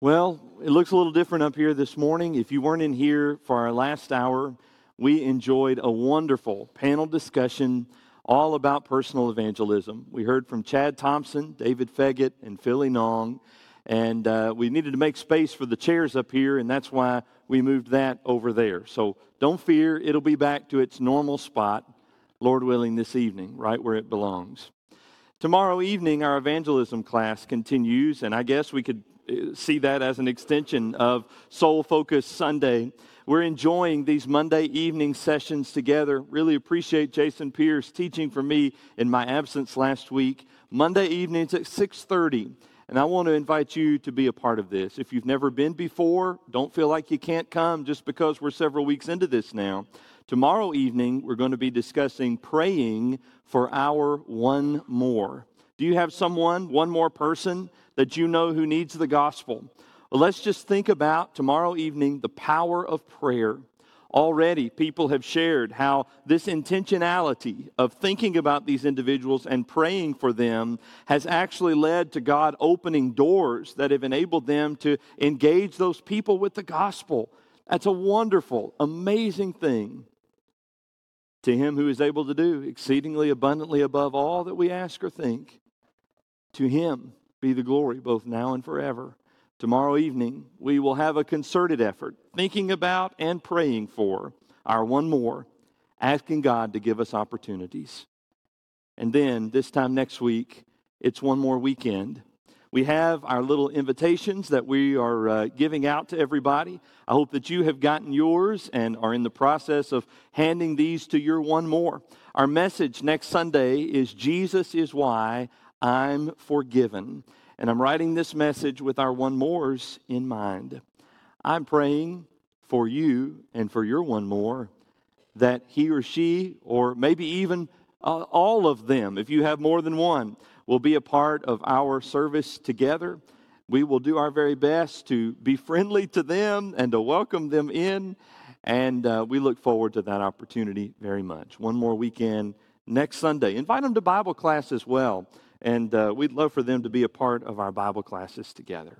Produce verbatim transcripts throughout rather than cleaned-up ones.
Well, it looks a little different up here this morning. If you weren't in here for our last hour, we enjoyed a wonderful panel discussion all about personal evangelism. We heard from Chad Thompson, David Feggett, and Philly Nong, and uh, we needed to make space for the chairs up here, and that's why we moved that over there. So don't fear, it'll be back to its normal spot, Lord willing, this evening, right where it belongs. Tomorrow evening, our evangelism class continues, and I guess we could see that as an extension of Soul Focus Sunday. We're enjoying these Monday evening sessions together. Really appreciate Jason Pierce teaching for me in my absence last week. Monday evenings at six thirty. And I want to invite you to be a part of this. If you've never been before, don't feel like you can't come just because we're several weeks into this now. Tomorrow evening, we're going to be discussing praying for our one more. Do you have someone, one more person that you know who needs the gospel? Well, let's just think about tomorrow evening the power of prayer. Already, people have shared how this intentionality of thinking about these individuals and praying for them has actually led to God opening doors that have enabled them to engage those people with the gospel. That's a wonderful, amazing thing. To Him who is able to do exceedingly abundantly above all that we ask or think, to Him be the glory both now and forever. Tomorrow evening, we will have a concerted effort thinking about and praying for our one more, asking God to give us opportunities. And then this time next week, it's one more weekend. We have our little invitations that we are uh, giving out to everybody. I hope that you have gotten yours and are in the process of handing these to your one more. Our message next Sunday is Jesus is why I'm forgiven. And I'm writing this message with our one mores in mind. I'm praying for you and for your one more that he or she, or maybe even uh, all of them, if you have more than one, will be a part of our service together. We will do our very best to be friendly to them and to welcome them in. And uh, we look forward to that opportunity very much. One more weekend next Sunday. Invite them to Bible class as well. And uh, we'd love for them to be a part of our Bible classes together.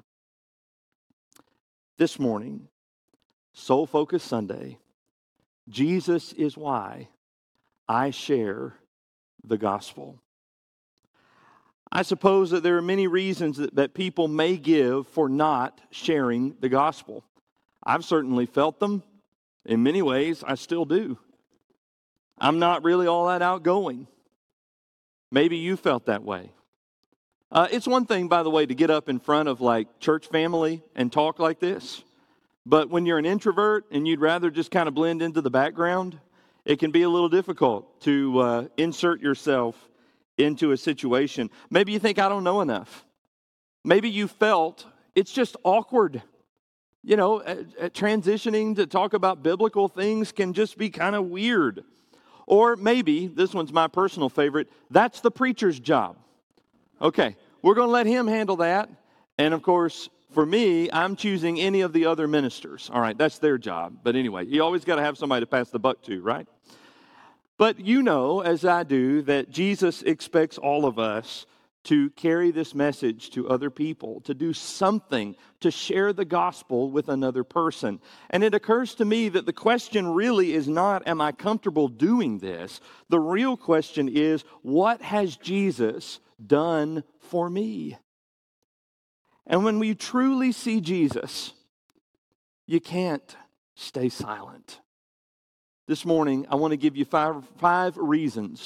This morning, Soul Focus Sunday, Jesus is why I share the gospel. I suppose that there are many reasons that, that people may give for not sharing the gospel. I've certainly felt them. In many ways, I still do. I'm not really all that outgoing. Maybe you felt that way. Uh, it's one thing, by the way, to get up in front of like church family and talk like this. But when you're an introvert and you'd rather just kind of blend into the background, it can be a little difficult to uh, insert yourself into a situation. Maybe you think, I don't know enough. Maybe you felt it's just awkward. You know, at, at transitioning to talk about biblical things can just be kind of weird. Or maybe, this one's my personal favorite, that's the preacher's job. Okay, we're going to let him handle that. And of course, for me, I'm choosing any of the other ministers. All right, that's their job. But anyway, you always got to have somebody to pass the buck to, right? But you know, as I do, that Jesus expects all of us to carry this message to other people, to do something, to share the gospel with another person. And it occurs to me that the question really is not, am I comfortable doing this? The real question is, what has Jesus done for me? And when we truly see Jesus, you can't stay silent. This morning, I want to give you five, five reasons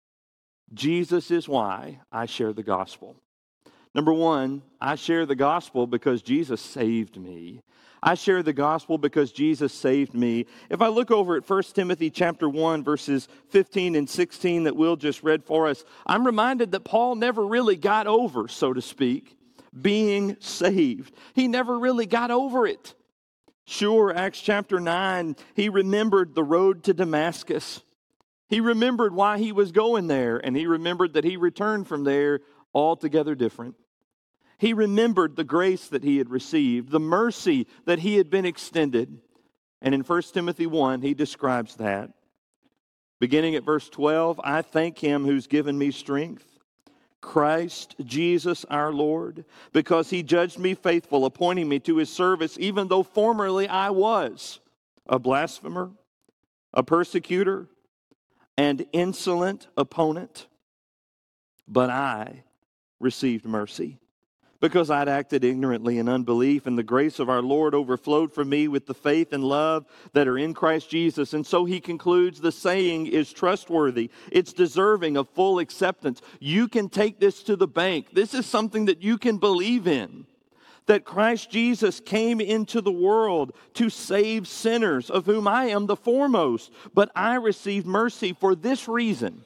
Jesus is why I share the gospel. Number one, I share the gospel because Jesus saved me. I share the gospel because Jesus saved me. If I look over at First Timothy chapter one, verses fifteen and sixteen that Will just read for us, I'm reminded that Paul never really got over, so to speak, being saved. He never really got over it. Sure, Acts chapter nine, he remembered the road to Damascus. He remembered why he was going there, and he remembered that he returned from there altogether different. He remembered the grace that he had received, the mercy that he had been extended. And in First Timothy one, he describes that. Beginning at verse twelve, I thank him who's given me strength Christ Jesus our Lord, because he judged me faithful, appointing me to his service, even though formerly I was a blasphemer, a persecutor, and insolent opponent. But I received mercy, because I'd acted ignorantly in unbelief, and the grace of our Lord overflowed from me with the faith and love that are in Christ Jesus. And so he concludes, the saying is trustworthy. It's deserving of full acceptance. You can take this to the bank. This is something that you can believe in, that Christ Jesus came into the world to save sinners, of whom I am the foremost. But I received mercy for this reason,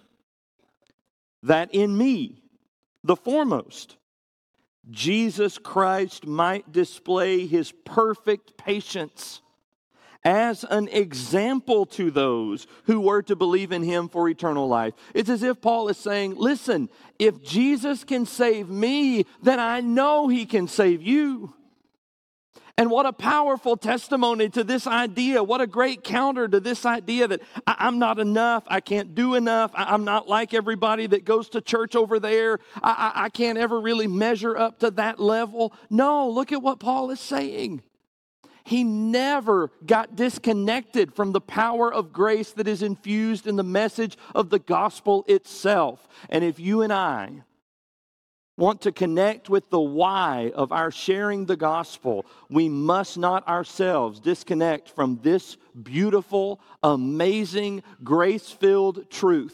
that in me, the foremost, Jesus Christ might display his perfect patience as an example to those who were to believe in him for eternal life. It's as if Paul is saying, listen, if Jesus can save me, then I know he can save you. And what a powerful testimony to this idea. What a great counter to this idea that I, I'm not enough. I can't do enough. I, I'm not like everybody that goes to church over there. I, I, I can't ever really measure up to that level. No, look at what Paul is saying. He never got disconnected from the power of grace that is infused in the message of the gospel itself. And if you and I want to connect with the why of our sharing the gospel, we must not ourselves disconnect from this beautiful, amazing, grace-filled truth.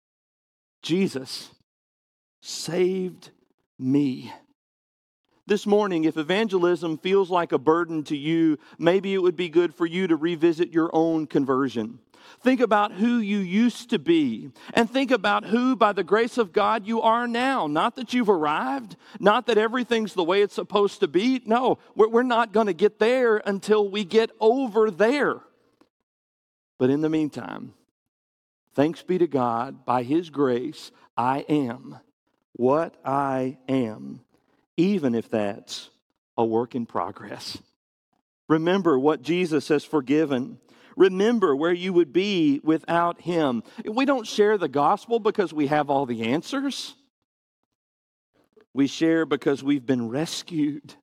Jesus saved me. This morning, if evangelism feels like a burden to you, maybe it would be good for you to revisit your own conversion. Think about who you used to be, and think about who, by the grace of God, you are now. Not that you've arrived, not that everything's the way it's supposed to be. No, we're not going to get there until we get over there. But in the meantime, thanks be to God, by his grace, I am what I am, even if that's a work in progress. Remember what Jesus has forgiven. Remember where you would be without him. We don't share the gospel because we have all the answers. We share because we've been rescued.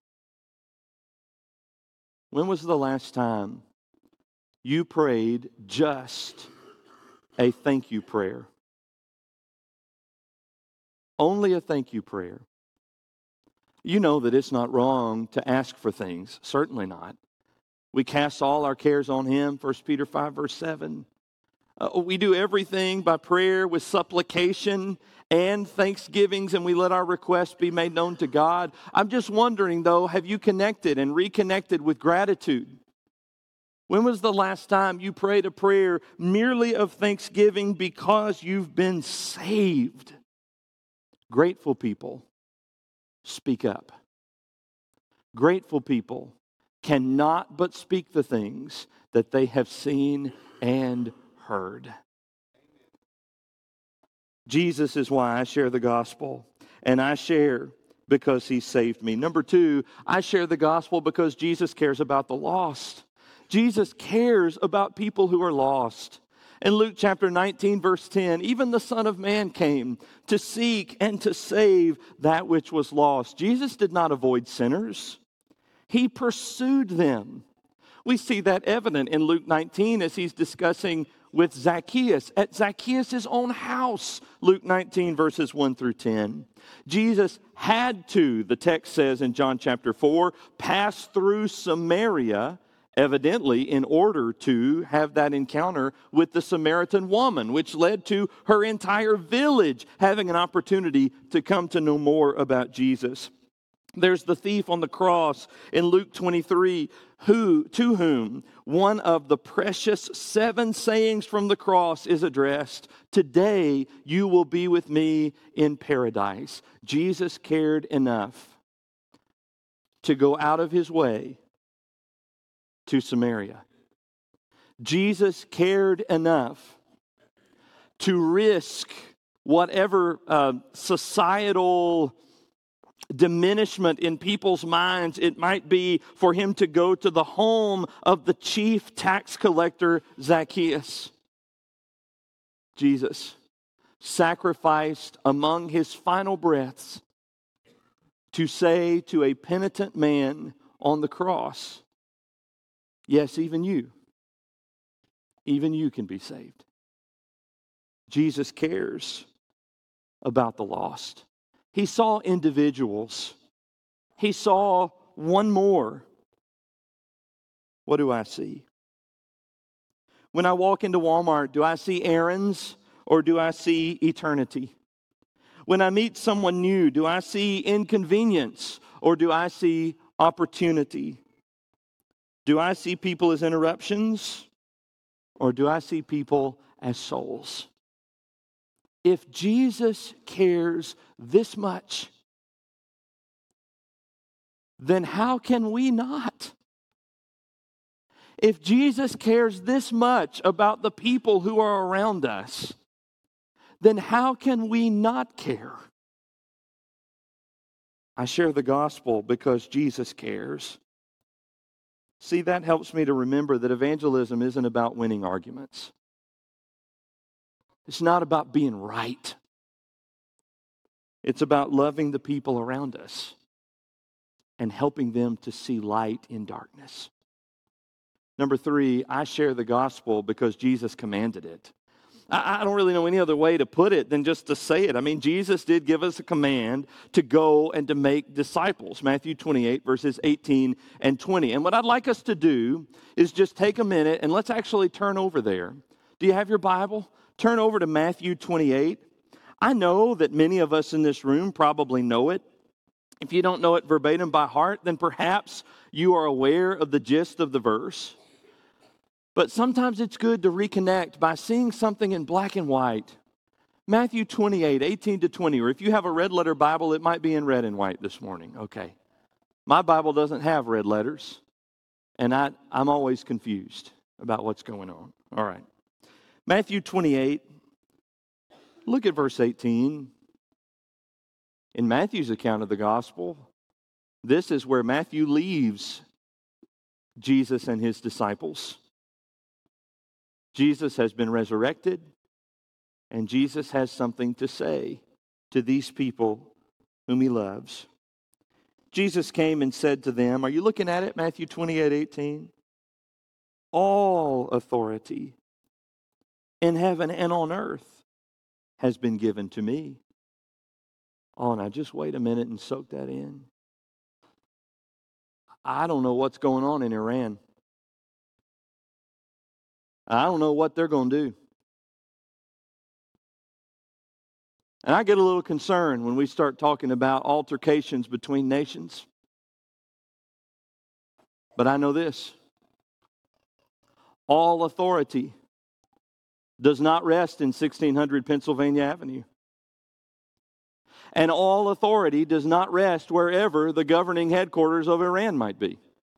When was the last time you prayed just a thank you prayer? Only a thank you prayer. You know that it's not wrong to ask for things. Certainly not. We cast all our cares on him, First Peter five, verse seven. Uh, we do everything by prayer with supplication and thanksgivings, and we let our requests be made known to God. I'm just wondering, though, have you connected and reconnected with gratitude? When was the last time you prayed a prayer merely of thanksgiving because you've been saved? Grateful people speak up. Grateful people cannot but speak the things that they have seen and heard. Jesus is why I share the gospel, and I share because he saved me. Number two, I share the gospel because Jesus cares about the lost. Jesus cares about people who are lost. In Luke chapter nineteen, verse ten, even the Son of Man came to seek and to save that which was lost. Jesus did not avoid sinners. He pursued them. We see that evident in Luke nineteen as he's discussing with Zacchaeus at Zacchaeus' own house. Luke nineteen, verses one through ten. Jesus had to, the text says in John chapter four, pass through Samaria, evidently in order to have that encounter with the Samaritan woman, which led to her entire village having an opportunity to come to know more about Jesus. There's the thief on the cross in Luke twenty-three, who, to whom one of the precious seven sayings from the cross is addressed. Today you will be with me in paradise. Jesus cared enough to go out of his way to Samaria. Jesus cared enough to risk whatever uh, societal diminishment in people's minds it might be for him to go to the home of the chief tax collector Zacchaeus. Jesus sacrificed among his final breaths to say to a penitent man on the cross, yes, even you, even you can be saved. Jesus cares about the lost. He saw individuals. He saw one more. What do I see? When I walk into Walmart, do I see errands or do I see eternity? When I meet someone new, do I see inconvenience or do I see opportunity? Do I see people as interruptions or do I see people as souls? If Jesus cares this much, then how can we not? If Jesus cares this much about the people who are around us, then how can we not care? I share the gospel because Jesus cares. See, that helps me to remember that evangelism isn't about winning arguments. It's not about being right. It's about loving the people around us and helping them to see light in darkness. Number three, I share the gospel because Jesus commanded it. I, I don't really know any other way to put it than just to say it. I mean, Jesus did give us a command to go and to make disciples. Matthew twenty-eight, verses eighteen and twenty. And what I'd like us to do is just take a minute and let's actually turn over there. Do you have your Bible? Turn over to Matthew twenty-eight. I know that many of us in this room probably know it. If you don't know it verbatim by heart, then perhaps you are aware of the gist of the verse. But sometimes it's good to reconnect by seeing something in black and white. Matthew twenty-eight, eighteen to twenty, or if you have a red letter Bible, it might be in red and white this morning. Okay. My Bible doesn't have red letters, and I, I'm always confused about what's going on. All right. Matthew twenty-eight, look at verse eighteen. In Matthew's account of the gospel, this is where Matthew leaves Jesus and his disciples. Jesus has been resurrected, and Jesus has something to say to these people whom he loves. Jesus came and said to them, are you looking at it? Matthew twenty-eight, eighteen. All authority in heaven and on earth has been given to me. Oh, now just wait a minute and soak that in. I don't know what's going on in Iran. I don't know what they're going to do. And I get a little concerned when we start talking about altercations between nations. But I know this. All authority does not rest in sixteen hundred Pennsylvania Avenue. And all authority does not rest wherever the governing headquarters of Iran might be.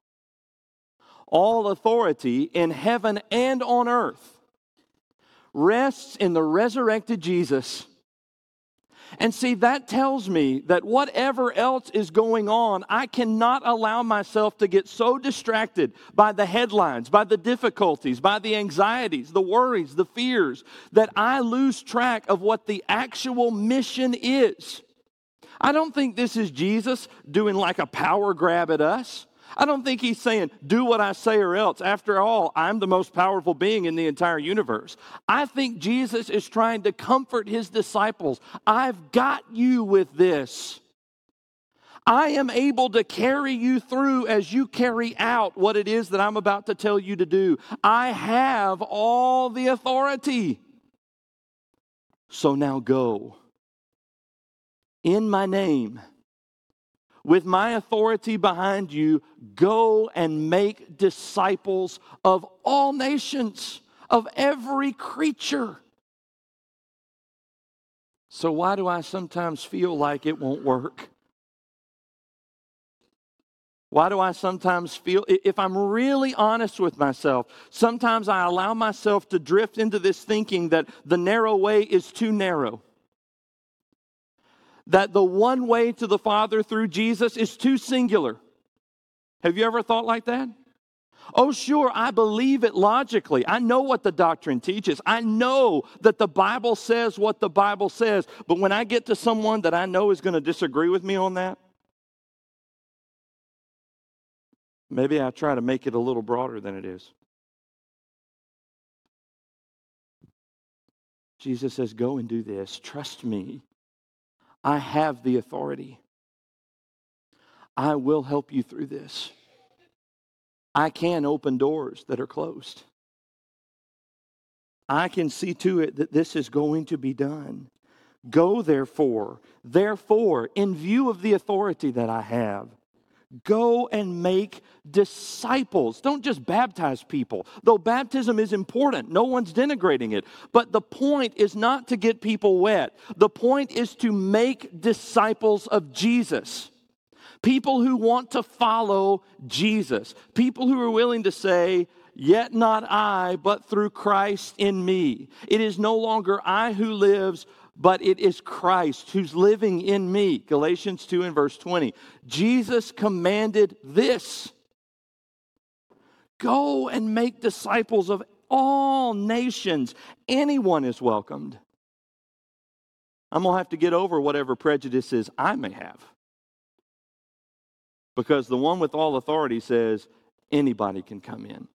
All authority in heaven and on earth rests in the resurrected Jesus. And see, that tells me that whatever else is going on, I cannot allow myself to get so distracted by the headlines, by the difficulties, by the anxieties, the worries, the fears, that I lose track of what the actual mission is. I don't think this is Jesus doing like a power grab at us. I don't think he's saying, do what I say or else. After all, I'm the most powerful being in the entire universe. I think Jesus is trying to comfort his disciples. I've got you with this. I am able to carry you through as you carry out what it is that I'm about to tell you to do. I have all the authority. So now go. In my name, with my authority behind you, go and make disciples of all nations, of every creature. So why do I sometimes feel like it won't work? Why do I sometimes feel, if I'm really honest with myself, sometimes I allow myself to drift into this thinking that the narrow way is too narrow. That the one way to the Father through Jesus is too singular. Have you ever thought like that? Oh, sure, I believe it logically. I know what the doctrine teaches. I know that the Bible says what the Bible says. But when I get to someone that I know is going to disagree with me on that, maybe I try to make it a little broader than it is. Jesus says, go and do this. Trust me. I have the authority. I will help you through this. I can open doors that are closed. I can see to it that this is going to be done. Go, therefore, therefore, in view of the authority that I have, go and make disciples. Don't just baptize people, though baptism is important. No one's denigrating it. But the point is not to get people wet. The point is to make disciples of Jesus. People who want to follow Jesus. People who are willing to say, yet not I, but through Christ in me. It is no longer I who lives, but it is Christ who's living in me. Galatians two and verse twenty. Jesus commanded this. Go and make disciples of all nations. Anyone is welcomed. I'm going to have to get over whatever prejudices I may have. Because the one with all authority says anybody can come in.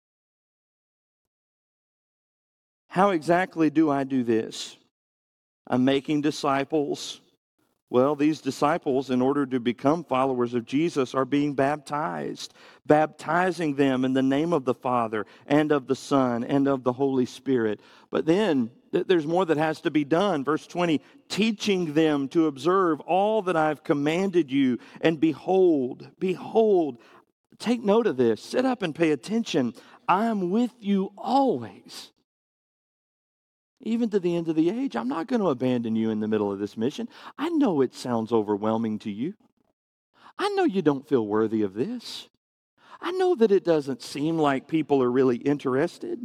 How exactly do I do this? I'm making disciples. Well, these disciples, in order to become followers of Jesus, are being baptized. Baptizing them in the name of the Father and of the Son and of the Holy Spirit. But then there's more that has to be done. Verse twenty, teaching them to observe all that I've commanded you. And behold, behold, take note of this. Sit up and pay attention. I am with you always, even to the end of the age. I'm not going to abandon you in the middle of this mission. I know it sounds overwhelming to you. I know you don't feel worthy of this. I know that it doesn't seem like people are really interested.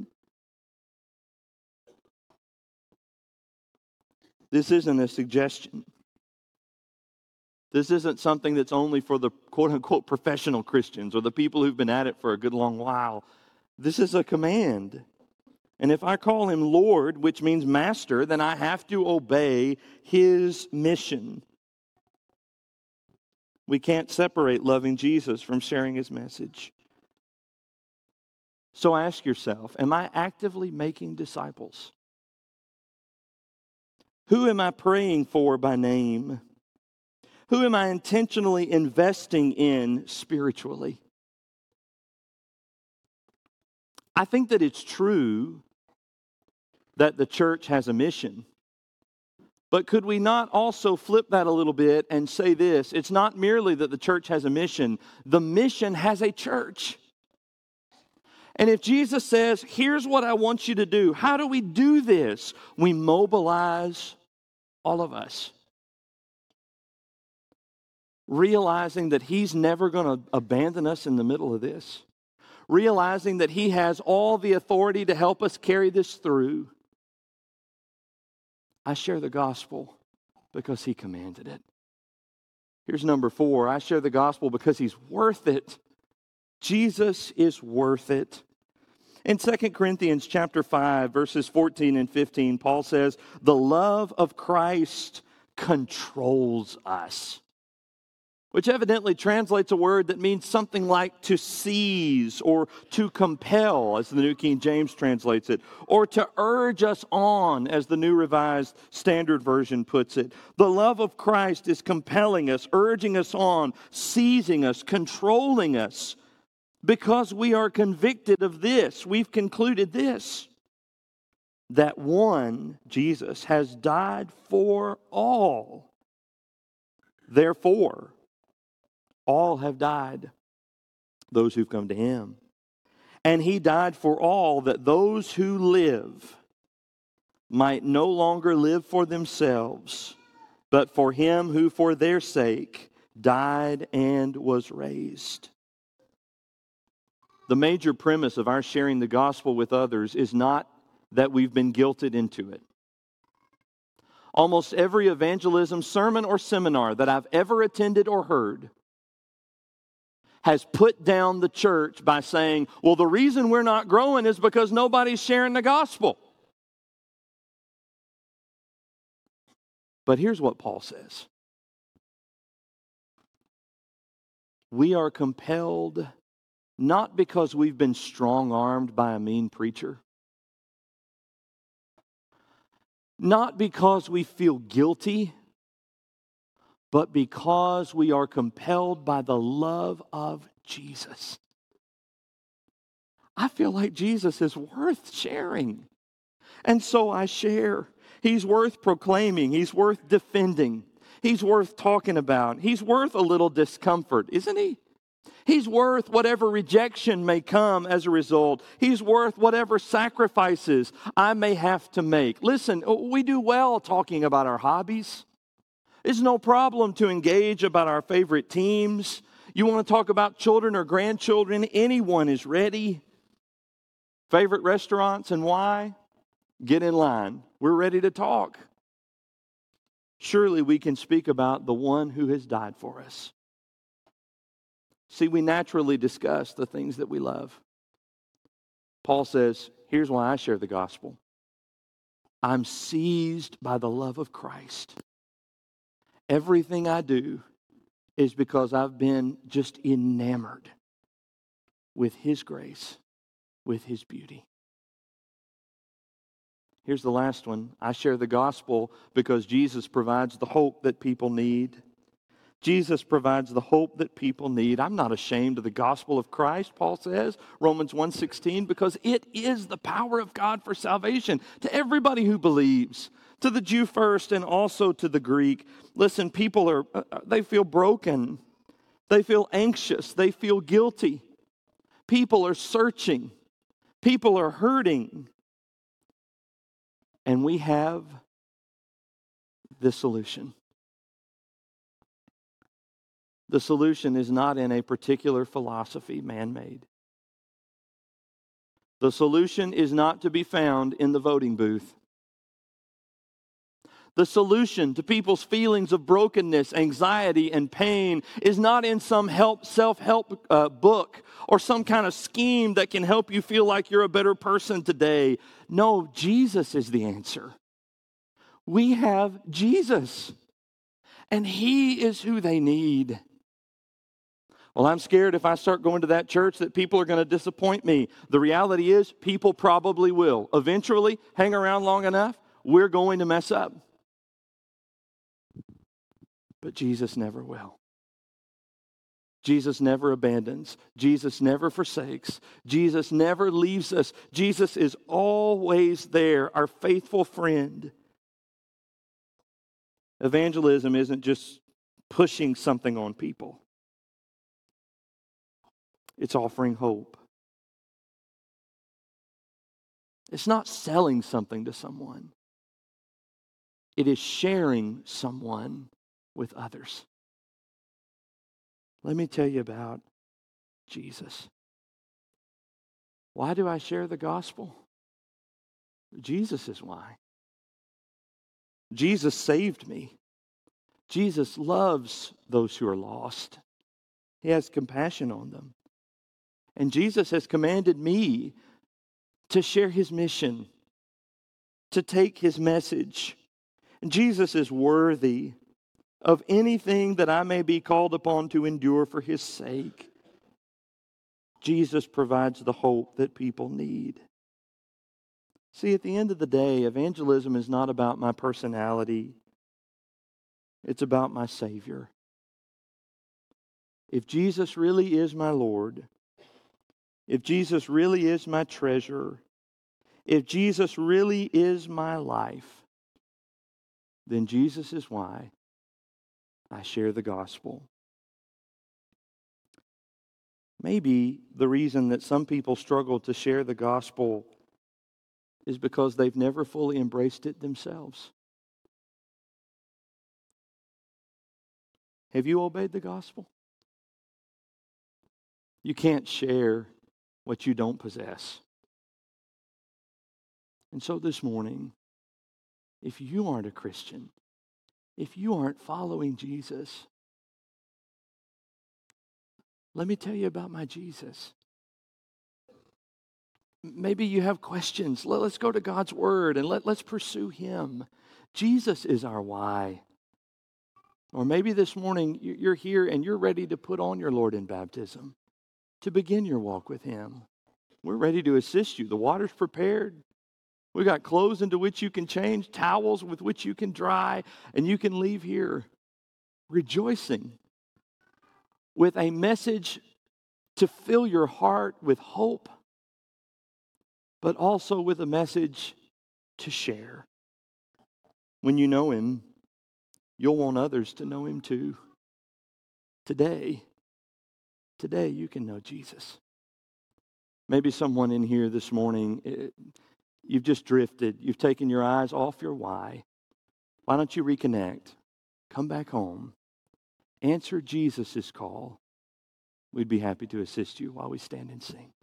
This isn't a suggestion. This isn't something that's only for the quote-unquote professional Christians or the people who've been at it for a good long while. This is a command. And if I call him Lord, which means master, then I have to obey his mission. We can't separate loving Jesus from sharing his message. So ask yourself, am I actively making disciples? Who am I praying for by name? Who am I intentionally investing in spiritually? I think that it's true that the church has a mission. But could we not also flip that a little bit and say this? It's not merely that the church has a mission. The mission has a church. And if Jesus says, here's what I want you to do, how do we do this? We mobilize all of us, realizing that he's never going to abandon us in the middle of this, realizing that he has all the authority to help us carry this through. I share the gospel because he commanded it. Here's number four. I share the gospel because he's worth it. Jesus is worth it. In Second Corinthians chapter five, verses fourteen and fifteen, Paul says, the love of Christ controls us. Which evidently translates a word that means something like to seize or to compel, as the New King James translates it, or to urge us on, as the New Revised Standard Version puts it. The love of Christ is compelling us, urging us on, seizing us, controlling us, because we are convicted of this. We've concluded this, that one, Jesus, has died for all. Therefore, all have died, those who've come to him. And he died for all, that those who live might no longer live for themselves, but for him who for their sake died and was raised. The major premise of our sharing the gospel with others is not that we've been guilted into it. Almost every evangelism sermon or seminar that I've ever attended or heard has put down the church by saying, well, the reason we're not growing is because nobody's sharing the gospel. But here's what Paul says. We are compelled not because we've been strong-armed by a mean preacher, not because we feel guilty, but because we are compelled by the love of Jesus. I feel like Jesus is worth sharing, and so I share. He's worth proclaiming. He's worth defending. He's worth talking about. He's worth a little discomfort, isn't he? He's worth whatever rejection may come as a result. He's worth whatever sacrifices I may have to make. Listen, we do well talking about our hobbies. It's no problem to engage about our favorite teams. You want to talk about children or grandchildren? Anyone is ready. Favorite restaurants and why? Get in line. We're ready to talk. Surely we can speak about the one who has died for us. See, we naturally discuss the things that we love. Paul says, here's why I share the gospel. I'm seized by the love of Christ. Everything I do is because I've been just enamored with His grace, with His beauty. Here's the last one. I share the gospel because Jesus provides the hope that people need. Jesus provides the hope that people need. I'm not ashamed of the gospel of Christ, Paul says, Romans one sixteen, because it is the power of God for salvation to everybody who believes, to the Jew first and also to the Greek. Listen, people are, they feel broken. They feel anxious. They feel guilty. People are searching. People are hurting. And we have the solution. The solution is not in a particular philosophy, man-made. The solution is not to be found in the voting booth. The solution to people's feelings of brokenness, anxiety, and pain is not in some help, self-help uh, book or some kind of scheme that can help you feel like you're a better person today. No, Jesus is the answer. We have Jesus, and He is who they need. Well, I'm scared if I start going to that church that people are going to disappoint me. The reality is, people probably will. Eventually, hang around long enough, we're going to mess up. But Jesus never will. Jesus never abandons. Jesus never forsakes. Jesus never leaves us. Jesus is always there, our faithful friend. Evangelism isn't just pushing something on people. It's offering hope. It's not selling something to someone. It is sharing someone with others. Let me tell you about Jesus. Why do I share the gospel? Jesus is why. Jesus saved me. Jesus loves those who are lost. He has compassion on them. And Jesus has commanded me to share His mission, to take His message. And Jesus is worthy of anything that I may be called upon to endure for His sake. Jesus provides the hope that people need. See, at the end of the day, evangelism is not about my personality. It's about my Savior. If Jesus really is my Lord, if Jesus really is my treasure, if Jesus really is my life, then Jesus is why I share the gospel. Maybe the reason that some people struggle to share the gospel is because they've never fully embraced it themselves. Have you obeyed the gospel? You can't share what you don't possess. And so this morning, if you aren't a Christian, if you aren't following Jesus, Let me tell you about my Jesus. Maybe you have questions. Let, let's go to God's Word and let, let's pursue Him. Jesus is our why. Or maybe this morning you're here and you're ready to put on your Lord in baptism, to begin your walk with Him. We're ready to assist you. The water's prepared. We've got clothes into which you can change, towels with which you can dry, and you can leave here rejoicing with a message to fill your heart with hope, but also with a message to share. When you know Him, you'll want others to know Him too. Today, today you can know Jesus. Maybe someone in here this morning, it, you've just drifted. You've taken your eyes off your why. Why don't you reconnect? Come back home. Answer Jesus' call. We'd be happy to assist you while we stand and sing.